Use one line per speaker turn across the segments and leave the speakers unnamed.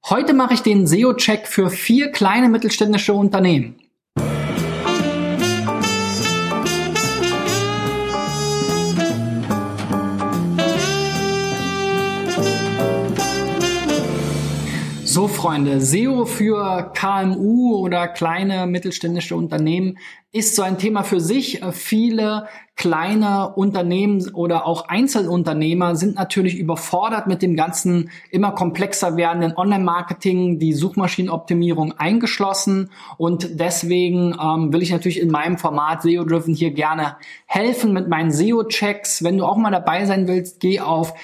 Heute mache ich den SEO-Check für 4 kleine mittelständische Unternehmen. So Freunde, SEO für KMU oder kleine mittelständische Unternehmen ist so ein Thema für sich. Viele kleine Unternehmen oder auch Einzelunternehmer sind natürlich überfordert mit dem ganzen immer komplexer werdenden Online-Marketing, die Suchmaschinenoptimierung eingeschlossen. Und deswegen will ich natürlich in meinem Format SEO-Driven hier gerne helfen mit meinen SEO-Checks. Wenn du auch mal dabei sein willst, geh auf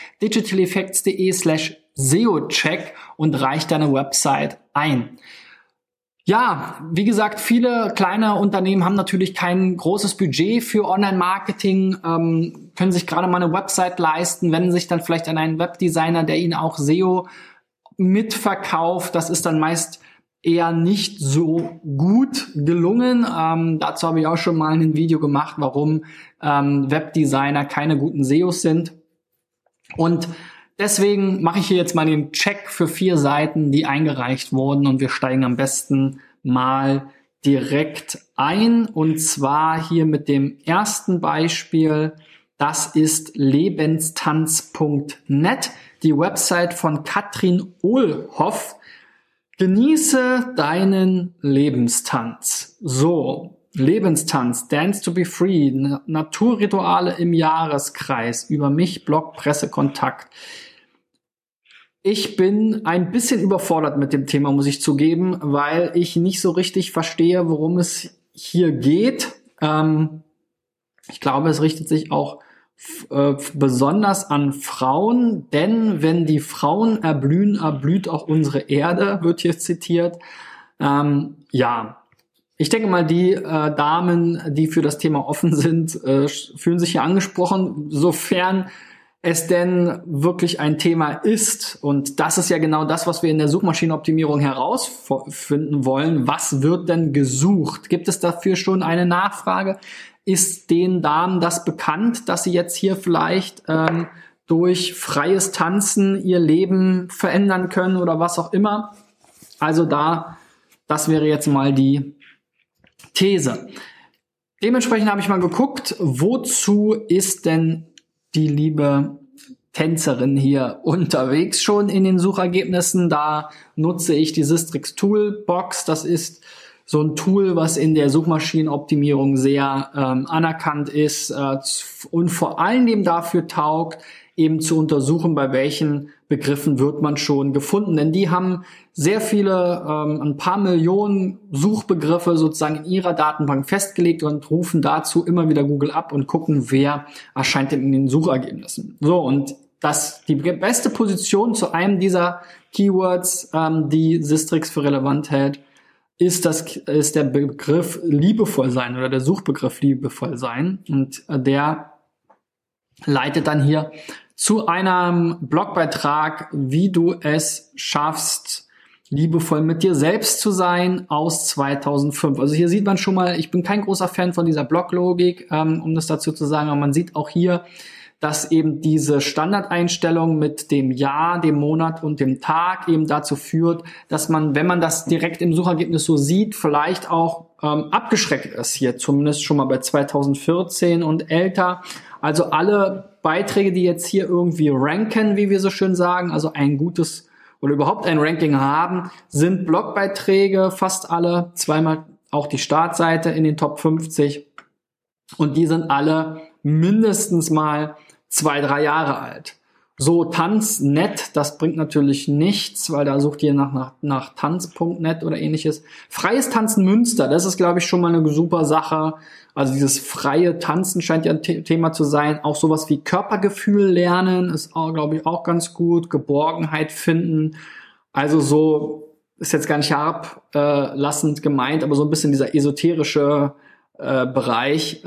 digitaleffects.de/SEO-Check und reich deine Website ein. Ja, wie gesagt, viele kleine Unternehmen haben natürlich kein großes Budget für Online-Marketing, können sich gerade mal eine Website leisten, wenden sich dann vielleicht an einen Webdesigner, der ihnen auch SEO mitverkauft. Das ist dann meist eher nicht so gut gelungen. Dazu habe ich auch schon mal ein Video gemacht, warum Webdesigner keine guten SEOs sind. Und deswegen mache ich hier jetzt mal den Check für 4 Seiten, die eingereicht wurden, und wir steigen am besten mal direkt ein, und zwar hier mit dem ersten Beispiel. Das ist lebenstanz.net, die Website von Katrin Ohlhoff. Genieße deinen Lebenstanz. So, Lebenstanz, Dance to be Free, Naturrituale im Jahreskreis, über mich, Blog, Pressekontakt. Ich bin ein bisschen überfordert mit dem Thema, muss ich zugeben, weil ich nicht so richtig verstehe, worum es hier geht. Ich glaube, es richtet sich auch besonders an Frauen, denn wenn die Frauen erblühen, erblüht auch unsere Erde, wird hier zitiert. Ich denke mal, die Damen, die für das Thema offen sind, fühlen sich hier angesprochen, sofern es denn wirklich ein Thema ist. Und das ist ja genau das, was wir in der Suchmaschinenoptimierung herausfinden wollen. Was wird denn gesucht? Gibt es dafür schon eine Nachfrage? Ist den Damen das bekannt, dass sie jetzt hier vielleicht durch freies Tanzen ihr Leben verändern können oder was auch immer? Also das wäre jetzt mal die These. Dementsprechend habe ich mal geguckt, wozu ist denn die liebe Tänzerin hier unterwegs schon in den Suchergebnissen. Da nutze ich die Sistrix Toolbox. Das ist so ein Tool, was in der Suchmaschinenoptimierung sehr anerkannt ist und vor allem eben dafür taugt, eben zu untersuchen, bei welchen Begriffen wird man schon gefunden. Denn die haben sehr viele, ein paar Millionen Suchbegriffe sozusagen in ihrer Datenbank festgelegt und rufen dazu immer wieder Google ab und gucken, wer erscheint denn in den Suchergebnissen. So, und die beste Position zu einem dieser Keywords, die Sistrix für relevant hält, ist der Begriff liebevoll sein oder der Suchbegriff liebevoll sein. Und der leitet dann hier zu einem Blogbeitrag, wie du es schaffst, liebevoll mit dir selbst zu sein, aus 2005. Also hier sieht man schon mal, ich bin kein großer Fan von dieser Bloglogik, um das dazu zu sagen, aber man sieht auch hier, dass eben diese Standardeinstellung mit dem Jahr, dem Monat und dem Tag eben dazu führt, dass man, wenn man das direkt im Suchergebnis so sieht, vielleicht auch abgeschreckt ist hier, zumindest schon mal bei 2014 und älter. Also alle Beiträge, die jetzt hier irgendwie ranken, wie wir so schön sagen, also ein gutes oder überhaupt ein Ranking haben, sind Blogbeiträge, fast alle, zweimal auch die Startseite in den Top 50, und die sind alle mindestens mal 2-3 Jahre alt. So, Tanz.net, das bringt natürlich nichts, weil da sucht ihr nach Tanz.net oder ähnliches. Freies Tanzen Münster, das ist, glaube ich, schon mal eine super Sache. Also dieses freie Tanzen scheint ja ein Thema zu sein. Auch sowas wie Körpergefühl lernen ist, glaube ich, auch ganz gut. Geborgenheit finden. Also so, ist jetzt gar nicht herablassend gemeint, aber so ein bisschen dieser esoterische Bereich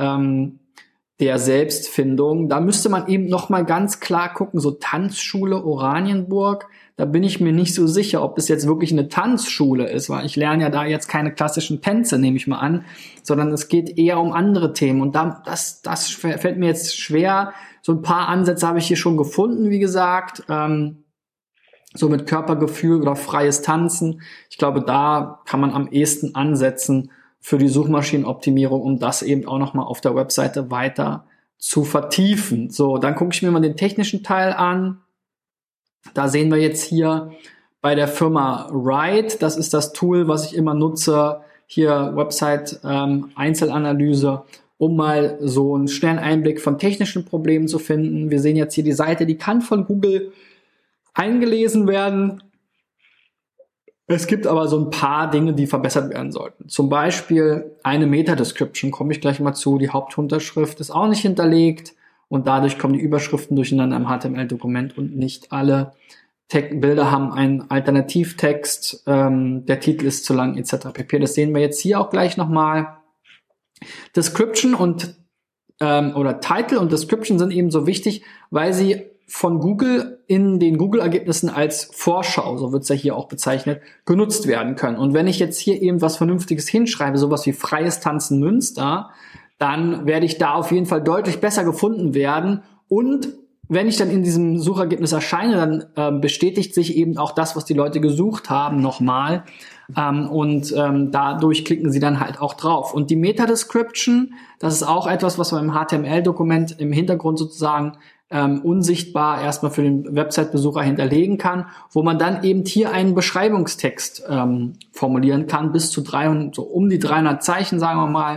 der Selbstfindung. Da müsste man eben noch mal ganz klar gucken, so Tanzschule Oranienburg, da bin ich mir nicht so sicher, ob das jetzt wirklich eine Tanzschule ist, weil ich lerne ja da jetzt keine klassischen Tänze, nehme ich mal an, sondern es geht eher um andere Themen, und das fällt mir jetzt schwer. So ein paar Ansätze habe ich hier schon gefunden, wie gesagt. so mit Körpergefühl oder freies Tanzen. Ich glaube, da kann man am ehesten ansetzen für die Suchmaschinenoptimierung, um das eben auch nochmal auf der Webseite weiter zu vertiefen. So, dann gucke ich mir mal den technischen Teil an. Da sehen wir jetzt hier bei der Firma Ride, das ist das Tool, was ich immer nutze, hier Website-Einzelanalyse, um mal so einen schnellen Einblick von technischen Problemen zu finden. Wir sehen jetzt hier die Seite, die kann von Google eingelesen werden. Es gibt aber so ein paar Dinge, die verbessert werden sollten. Zum Beispiel eine Meta-Description, komme ich gleich mal zu. Die Hauptunterschrift ist auch nicht hinterlegt und dadurch kommen die Überschriften durcheinander im HTML-Dokument und nicht alle Bilder haben einen Alternativtext, der Titel ist zu lang etc. pp. Das sehen wir jetzt hier auch gleich nochmal. Description und oder Title und Description sind eben so wichtig, weil sie von Google in den Google-Ergebnissen als Vorschau, so wird es ja hier auch bezeichnet, genutzt werden können. Und wenn ich jetzt hier eben was Vernünftiges hinschreibe, sowas wie freies Tanzen Münster, dann werde ich da auf jeden Fall deutlich besser gefunden werden. Und wenn ich dann in diesem Suchergebnis erscheine, dann bestätigt sich eben auch das, was die Leute gesucht haben, nochmal. Dadurch klicken sie dann halt auch drauf. Und die Meta-Description, das ist auch etwas, was man im HTML-Dokument im Hintergrund sozusagen unsichtbar erstmal für den Website-Besucher hinterlegen kann, wo man dann eben hier einen Beschreibungstext formulieren kann, bis zu 300, so um die 300 Zeichen, sagen wir mal.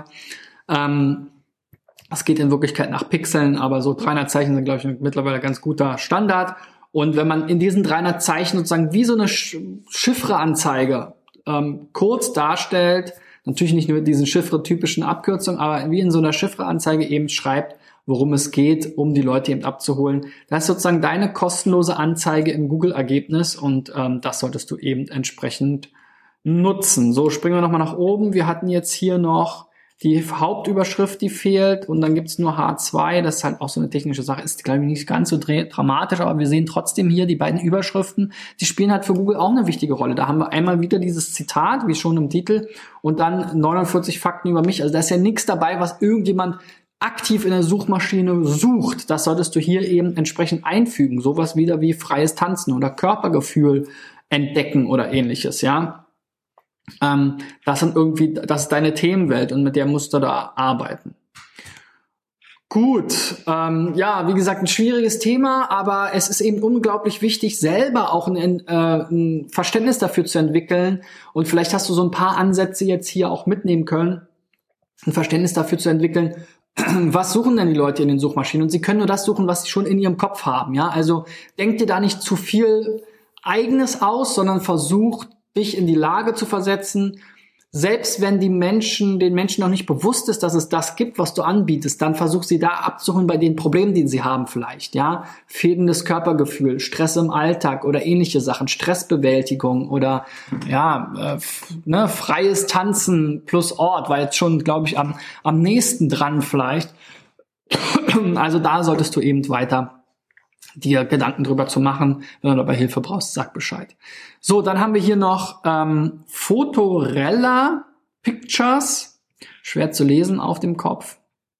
Das geht in Wirklichkeit nach Pixeln, aber so 300 Zeichen sind, glaube ich, mittlerweile ein ganz guter Standard. Und wenn man in diesen 300 Zeichen sozusagen wie so eine Chiffre-Anzeige kurz darstellt, natürlich nicht nur diesen Chiffre-typischen Abkürzungen, aber wie in so einer Chiffre-Anzeige eben schreibt, worum es geht, um die Leute eben abzuholen. Das ist sozusagen deine kostenlose Anzeige im Google-Ergebnis und das solltest du eben entsprechend nutzen. So, springen wir nochmal nach oben. Wir hatten jetzt hier noch die Hauptüberschrift, die fehlt und dann gibt's nur H2. Das ist halt auch so eine technische Sache. Ist, glaube ich, nicht ganz so dramatisch, aber wir sehen trotzdem hier die beiden Überschriften. Die spielen halt für Google auch eine wichtige Rolle. Da haben wir einmal wieder dieses Zitat, wie schon im Titel, und dann 49 Fakten über mich. Also da ist ja nichts dabei, was irgendjemand aktiv in der Suchmaschine sucht. Das solltest du hier eben entsprechend einfügen. Sowas wieder wie freies Tanzen oder Körpergefühl entdecken oder ähnliches, ja. Das ist deine Themenwelt und mit der musst du da arbeiten. Gut, wie gesagt, ein schwieriges Thema, aber es ist eben unglaublich wichtig, selber auch ein Verständnis dafür zu entwickeln. Und vielleicht hast du so ein paar Ansätze jetzt hier auch mitnehmen können, ein Verständnis dafür zu entwickeln, was suchen denn die Leute in den Suchmaschinen? Und sie können nur das suchen, was sie schon in ihrem Kopf haben. Ja, also denk dir da nicht zu viel Eigenes aus, sondern versuch, dich in die Lage zu versetzen, selbst wenn den Menschen noch nicht bewusst ist, dass es das gibt, was du anbietest, dann versuch sie da abzuholen bei den Problemen, die sie haben vielleicht, ja. Fehlendes Körpergefühl, Stress im Alltag oder ähnliche Sachen, Stressbewältigung oder, freies Tanzen plus Ort, war jetzt schon, glaube ich, am nächsten dran vielleicht. Also da solltest du eben weiter dir Gedanken drüber zu machen. Wenn du dabei Hilfe brauchst, sag Bescheid. So, dann haben wir hier noch Fotorella Pictures, schwer zu lesen auf dem Kopf.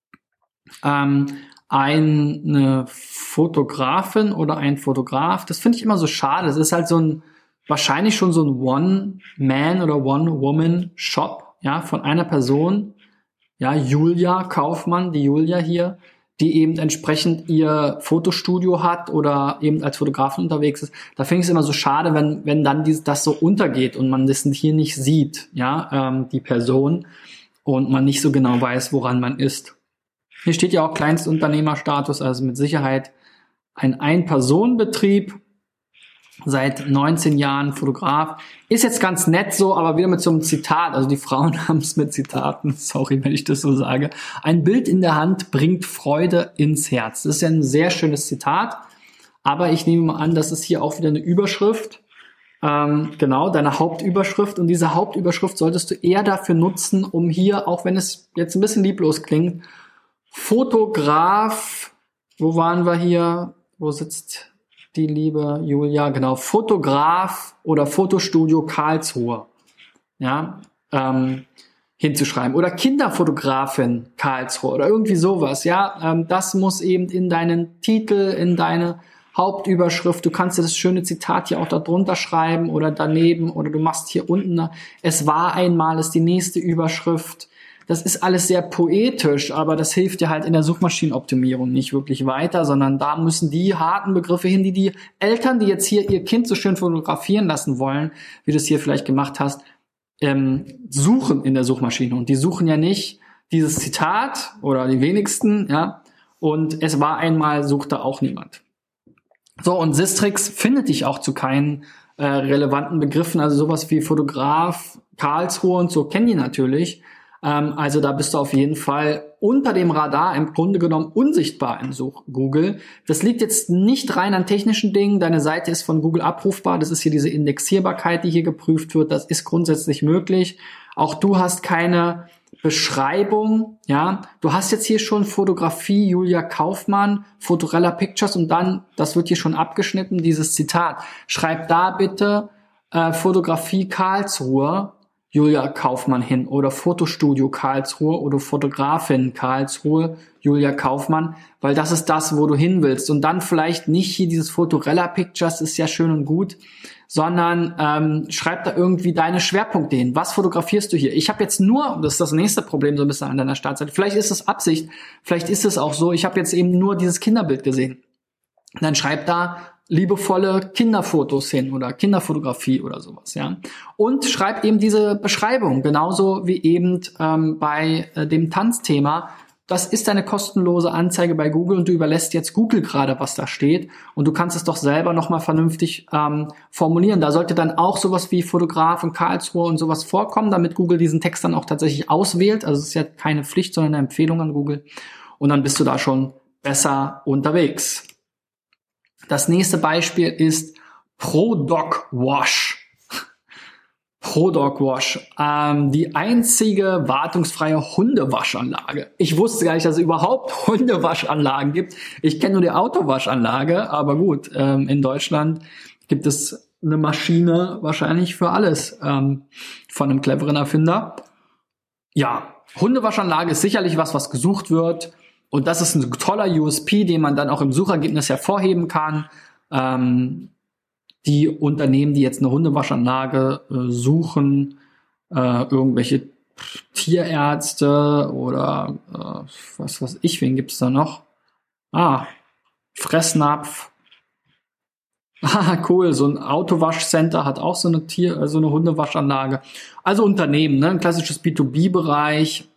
Eine Fotografin oder ein Fotograf, das finde ich immer so schade. Das ist halt wahrscheinlich schon so ein One-Man- oder One-Woman-Shop, ja, von einer Person, ja, Julia Kaufmann, die Julia hier, die eben entsprechend ihr Fotostudio hat oder eben als Fotografin unterwegs ist. Da finde ich es immer so schade, wenn dann das so untergeht und man das hier nicht sieht, ja, die Person, und man nicht so genau weiß, woran man ist. Hier steht ja auch Kleinstunternehmerstatus, also mit Sicherheit ein Ein-Personen-Betrieb, seit 19 Jahren Fotograf. Ist jetzt ganz nett so, aber wieder mit so einem Zitat. Also die Frauen haben es mit Zitaten, sorry, wenn ich das so sage. Ein Bild in der Hand bringt Freude ins Herz. Das ist ja ein sehr schönes Zitat, aber ich nehme mal an, das ist hier auch wieder eine Überschrift. Genau, deine Hauptüberschrift. Und diese Hauptüberschrift solltest du eher dafür nutzen, um hier, auch wenn es jetzt ein bisschen lieblos klingt, Fotograf, wo waren wir hier? Wo sitzt die liebe Julia? Genau, Fotograf oder Fotostudio Karlsruhe, ja, hinzuschreiben. Oder Kinderfotografin Karlsruhe oder irgendwie sowas, ja. Das muss eben in deinen Titel, in deine Hauptüberschrift, du kannst dir das schöne Zitat hier auch da drunter schreiben oder daneben oder du machst hier unten, es war einmal, ist die nächste Überschrift. Das ist alles sehr poetisch, aber das hilft dir halt in der Suchmaschinenoptimierung nicht wirklich weiter, sondern da müssen die harten Begriffe hin, die Eltern, die jetzt hier ihr Kind so schön fotografieren lassen wollen, wie du es hier vielleicht gemacht hast, suchen in der Suchmaschine. Und die suchen ja nicht dieses Zitat oder die wenigsten, ja. Und es war einmal, suchte auch niemand. So, und Sistrix findet dich auch zu keinen relevanten Begriffen, also sowas wie Fotograf, Karlsruhe und so kennen die natürlich. Also da bist du auf jeden Fall unter dem Radar im Grunde genommen unsichtbar im Google. Das liegt jetzt nicht rein an technischen Dingen. Deine Seite ist von Google abrufbar. Das ist hier diese Indexierbarkeit, die hier geprüft wird. Das ist grundsätzlich möglich. Auch du hast keine Beschreibung, ja. Du hast jetzt hier schon Fotografie Julia Kaufmann, Fotorella Pictures und dann, das wird hier schon abgeschnitten, dieses Zitat. Schreib da bitte Fotografie Karlsruhe Julia Kaufmann hin oder Fotostudio Karlsruhe oder Fotografin Karlsruhe Julia Kaufmann, weil das ist das, wo du hin willst. Und dann vielleicht nicht hier dieses Fotorella Pictures, ist ja schön und gut, sondern schreib da irgendwie deine Schwerpunkte hin. Was fotografierst du hier? Ich habe jetzt nur, das ist das nächste Problem so ein bisschen an deiner Startseite, vielleicht ist es Absicht, vielleicht ist es auch so, ich habe jetzt eben nur dieses Kinderbild gesehen. Dann schreib da liebevolle Kinderfotos hin oder Kinderfotografie oder sowas, ja. Und schreib eben diese Beschreibung, genauso wie eben bei dem Tanzthema. Das ist eine kostenlose Anzeige bei Google und du überlässt jetzt Google gerade, was da steht und du kannst es doch selber nochmal vernünftig formulieren. Da sollte dann auch sowas wie Fotograf in Karlsruhe und sowas vorkommen, damit Google diesen Text dann auch tatsächlich auswählt. Also es ist ja keine Pflicht, sondern eine Empfehlung an Google und dann bist du da schon besser unterwegs. Das nächste Beispiel ist ProDoc Wash. ProDoc Wash, die einzige wartungsfreie Hundewaschanlage. Ich wusste gar nicht, dass es überhaupt Hundewaschanlagen gibt. Ich kenne nur die Autowaschanlage, aber gut, in Deutschland gibt es eine Maschine wahrscheinlich für alles von einem cleveren Erfinder. Ja, Hundewaschanlage ist sicherlich was gesucht wird. Und das ist ein toller USP, den man dann auch im Suchergebnis hervorheben kann. Die Unternehmen, die jetzt eine Hundewaschanlage suchen, irgendwelche Tierärzte oder was weiß ich, wen gibt's da noch? Fressnapf. Cool, so ein Autowaschcenter hat auch so eine Hundewaschanlage. Also Unternehmen, ne? Ein klassisches B2B-Bereich,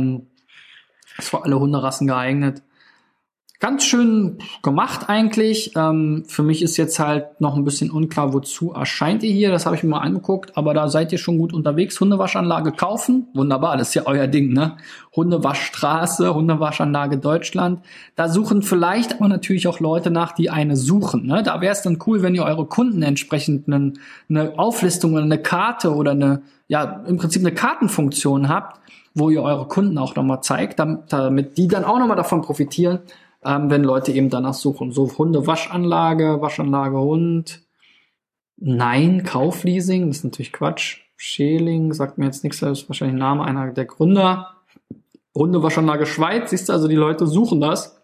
ist für alle Hunderassen geeignet. Ganz schön gemacht eigentlich. Für mich ist jetzt halt noch ein bisschen unklar, wozu erscheint ihr hier. Das habe ich mir mal angeguckt, aber da seid ihr schon gut unterwegs. Hundewaschanlage kaufen, wunderbar, das ist ja euer Ding, ne? Hundewaschstraße, Hundewaschanlage Deutschland. Da suchen vielleicht aber natürlich auch Leute nach, die eine suchen, ne? Da wäre es dann cool, wenn ihr eure Kunden entsprechend eine Auflistung oder eine Karte oder im Prinzip eine Kartenfunktion habt, wo ihr eure Kunden auch nochmal zeigt, damit die dann auch nochmal davon profitieren, wenn Leute eben danach suchen. So Hundewaschanlage, Waschanlage Hund. Nein, Kaufleasing, das ist natürlich Quatsch. Scheling, sagt mir jetzt nichts, das ist wahrscheinlich ein Name einer der Gründer. Hundewaschanlage Schweiz, siehst du, also die Leute suchen das.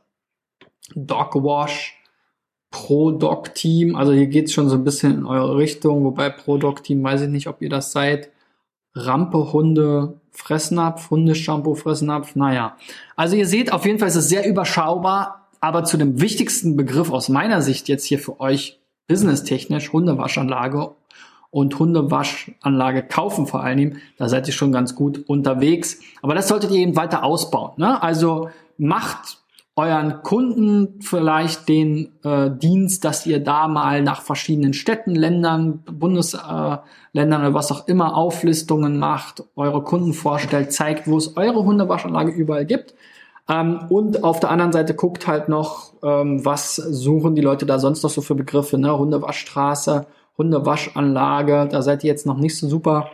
Dogwash, ProDoc-Team, also hier geht's schon so ein bisschen in eure Richtung, wobei ProDoc-Team, weiß ich nicht, ob ihr das seid. Rampe, Hunde, Fressnapf, Hundeshampoo, Fressnapf, naja. Also ihr seht, auf jeden Fall ist es sehr überschaubar, aber zu dem wichtigsten Begriff aus meiner Sicht jetzt hier für euch, businesstechnisch, Hundewaschanlage und Hundewaschanlage kaufen vor allem, da seid ihr schon ganz gut unterwegs. Aber das solltet ihr eben weiter ausbauen, ne? Also macht euren Kunden vielleicht den Dienst, dass ihr da mal nach verschiedenen Städten, Ländern, Bundesländern oder was auch immer Auflistungen macht, eure Kunden vorstellt, zeigt, wo es eure Hundewaschanlage überall gibt. Und auf der anderen Seite guckt halt noch, was suchen die Leute da sonst noch so für Begriffe, ne? Hundewaschstraße, Hundewaschanlage, da seid ihr jetzt noch nicht so super.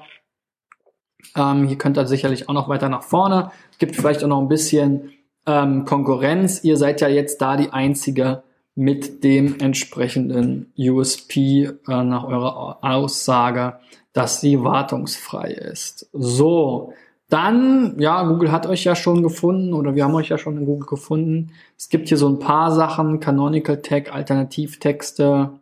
Hier könnt ihr sicherlich auch noch weiter nach vorne. Es gibt vielleicht auch noch ein bisschen Konkurrenz. Ihr seid ja jetzt da die einzige mit dem entsprechenden USP nach eurer Aussage, dass sie wartungsfrei ist. So, Dann, ja, Google hat euch ja schon gefunden oder wir haben euch ja schon in Google gefunden. Es gibt hier so ein paar Sachen, Canonical Tag, Alternativtexte,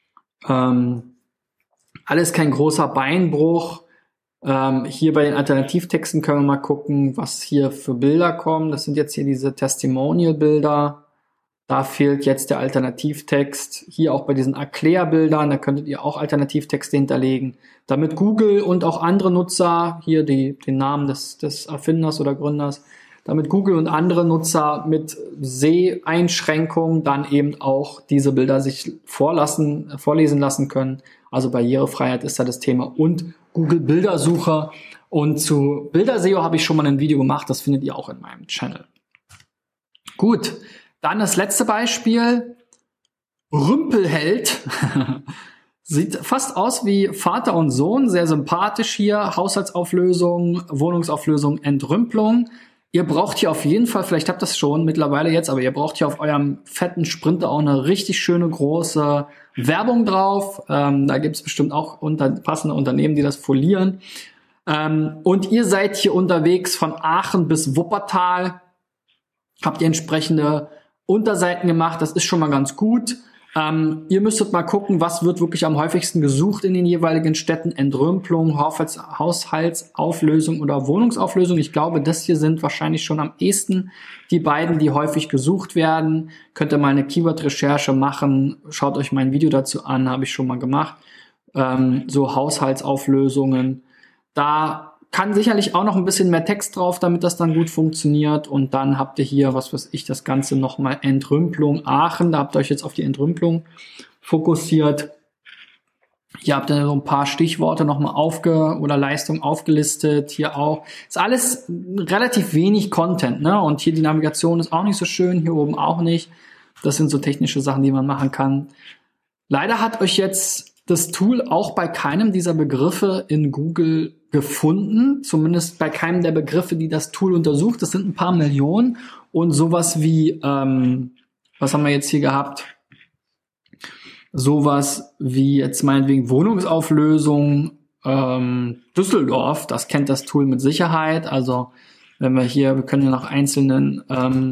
alles kein großer Beinbruch. Hier bei den Alternativtexten können wir mal gucken, was hier für Bilder kommen. Das sind jetzt hier diese Testimonial-Bilder. Da fehlt jetzt der Alternativtext. Hier auch bei diesen Erklärbildern, da könntet ihr auch Alternativtexte hinterlegen, damit Google und auch andere Nutzer, hier den Namen des Erfinders oder Gründers, damit Google und andere Nutzer mit Seheinschränkungen dann eben auch diese Bilder sich vorlesen lassen können. Also Barrierefreiheit ist da das Thema und Google Bildersuche. Und zu Bilderseo habe ich schon mal ein Video gemacht, das findet ihr auch in meinem Channel. Gut. Dann das letzte Beispiel, Rümpelheld. Sieht fast aus wie Vater und Sohn, sehr sympathisch hier, Haushaltsauflösung, Wohnungsauflösung, Entrümpelung. Ihr braucht hier auf jeden Fall, vielleicht habt ihr das schon mittlerweile jetzt, aber ihr braucht hier auf eurem fetten Sprinter auch eine richtig schöne große Werbung drauf. Da gibt's bestimmt auch passende Unternehmen, die das folieren. Und ihr seid hier unterwegs von Aachen bis Wuppertal, habt ihr entsprechende Unterseiten gemacht, das ist schon mal ganz gut. Ihr müsstet mal gucken, was wird wirklich am häufigsten gesucht in den jeweiligen Städten. Entrümpelung, Haushaltsauflösung oder Wohnungsauflösung. Ich glaube, das hier sind wahrscheinlich schon am ehesten die beiden, die häufig gesucht werden. Könnt ihr mal eine Keyword-Recherche machen. Schaut euch mein Video dazu an, habe ich schon mal gemacht. So Haushaltsauflösungen. Da kann sicherlich auch noch ein bisschen mehr Text drauf, damit das dann gut funktioniert. Und dann habt ihr hier, was weiß ich, das Ganze nochmal Entrümpelung Aachen. Da habt ihr euch jetzt auf die Entrümpelung fokussiert. Hier habt ihr so ein paar Stichworte nochmal oder Leistungen aufgelistet. Hier auch. Ist alles relativ wenig Content, ne? Und hier die Navigation ist auch nicht so schön. Hier oben auch nicht. Das sind so technische Sachen, die man machen kann. Leider hat euch jetzt das Tool auch bei keinem dieser Begriffe in Google gefunden, zumindest bei keinem der Begriffe, die das Tool untersucht. Das sind ein paar Millionen und sowas wie, was haben wir jetzt hier gehabt? Sowas wie jetzt meinetwegen Wohnungsauflösung Düsseldorf, das kennt das Tool mit Sicherheit. Also wenn wir können ja nach einzelnen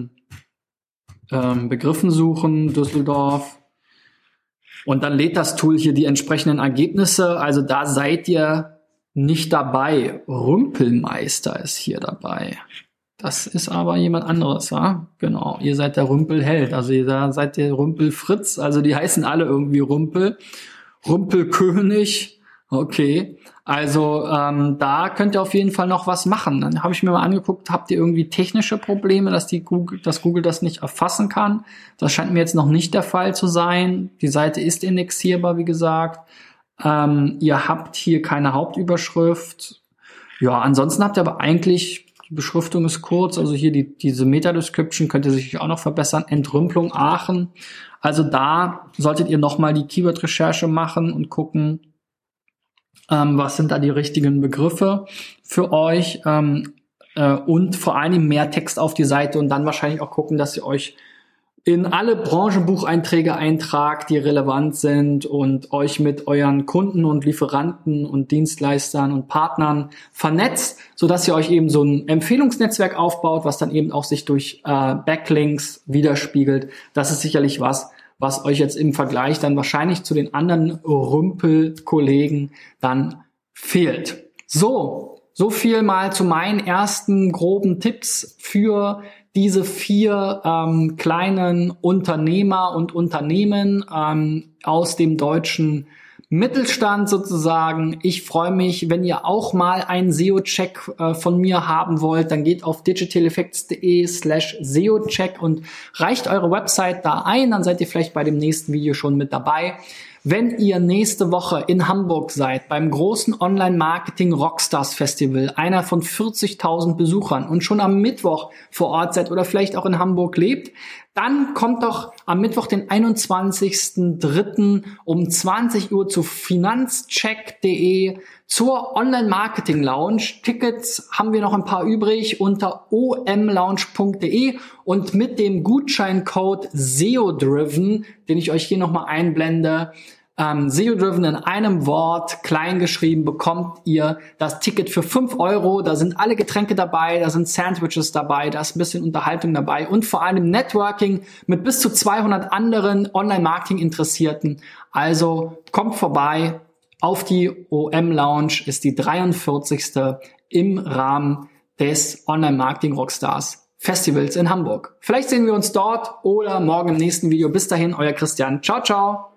Begriffen suchen, Düsseldorf. Und dann lädt das Tool hier die entsprechenden Ergebnisse. Also da seid ihr nicht dabei. Rümpelmeister ist hier dabei. Das ist aber jemand anderes, ja? Genau, ihr seid der Rümpelheld. Also ihr seid der Rümpelfritz. Also die heißen alle irgendwie Rümpel. Rümpelkönig. Okay. Also da könnt ihr auf jeden Fall noch was machen. Dann habe ich mir mal angeguckt, habt ihr irgendwie technische Probleme, dass Google das nicht erfassen kann? Das scheint mir jetzt noch nicht der Fall zu sein. Die Seite ist indexierbar, wie gesagt. Ihr habt hier keine Hauptüberschrift. Ja, ansonsten habt ihr aber eigentlich, die Beschriftung ist kurz, also hier diese Meta-Description könnt ihr sicherlich auch noch verbessern. Entrümpelung Aachen. Also da solltet ihr nochmal die Keyword-Recherche machen und gucken, was sind da die richtigen Begriffe für euch und vor allem mehr Text auf die Seite und dann wahrscheinlich auch gucken, dass ihr euch in alle Branchenbucheinträge eintragt, die relevant sind und euch mit euren Kunden und Lieferanten und Dienstleistern und Partnern vernetzt, sodass ihr euch eben so ein Empfehlungsnetzwerk aufbaut, was dann eben auch sich durch Backlinks widerspiegelt. Das ist sicherlich was euch jetzt im Vergleich dann wahrscheinlich zu den anderen Rümpel-Kollegen dann fehlt. So viel mal zu meinen ersten groben Tipps für diese 4 kleinen Unternehmer und Unternehmen aus dem deutschen Mittelstand sozusagen. Ich freue mich, wenn ihr auch mal einen SEO-Check von mir haben wollt, dann geht auf digitaleffects.de/SEO-Check und reicht eure Website da ein, dann seid ihr vielleicht bei dem nächsten Video schon mit dabei. Wenn ihr nächste Woche in Hamburg seid, beim großen Online-Marketing-Rockstars-Festival, einer von 40.000 Besuchern und schon am Mittwoch vor Ort seid oder vielleicht auch in Hamburg lebt, dann kommt doch am Mittwoch, den 21.03. um 20 Uhr zu finanzcheck.de zur Online-Marketing-Lounge. Tickets haben wir noch ein paar übrig unter omlounge.de und mit dem Gutscheincode SEODriven, den ich euch hier nochmal einblende, SEO-Driven in einem Wort, klein geschrieben, bekommt ihr das Ticket für 5 Euro. Da sind alle Getränke dabei, da sind Sandwiches dabei, da ist ein bisschen Unterhaltung dabei und vor allem Networking mit bis zu 200 anderen Online-Marketing-Interessierten. Also kommt vorbei auf die OM Lounge, ist die 43. im Rahmen des Online-Marketing-Rockstars Festivals in Hamburg. Vielleicht sehen wir uns dort oder morgen im nächsten Video. Bis dahin, euer Christian. Ciao, ciao.